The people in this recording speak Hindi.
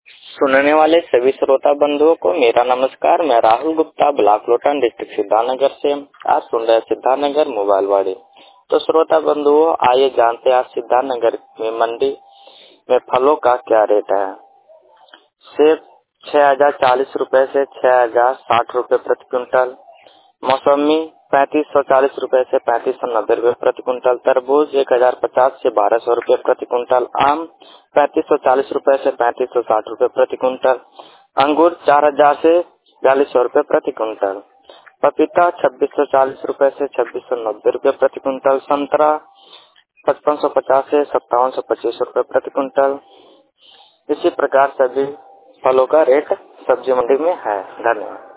सुनने वाले सभी श्रोता बंधुओं को मेरा नमस्कार। मैं राहुल गुप्ता, ब्लॉक लोटन, डिस्ट्रिक्ट सिद्धार्थनगर से। आज सुन रहे सिद्धार्थनगर मोबाइल वाड़ी। तो श्रोता बंधुओं, आइए जानते हैं आज सिद्धार्थनगर में मंडी में फलों का क्या रेट है। सेब 6040 रुपए से 6060 रुपए प्रति क्विंटल। मौसमी 3540 रुपए से 3590 रुपए प्रति क्विंटल। तरबूज 1050 से 1200 रुपए प्रति क्विंटल। आम 3540 रुपए से 3560 रुपए प्रति क्विंटल। अंगूर 4000 से 4200 रुपए प्रति क्विंटल। पपीता 2640 रुपए से 2690 रुपए प्रति क्विंटल। संतरा 5550 से 5725 रुपए प्रति क्विंटल। इसी प्रकार सभी फलों का रेट सब्जी मंडी में है। धन्यवाद।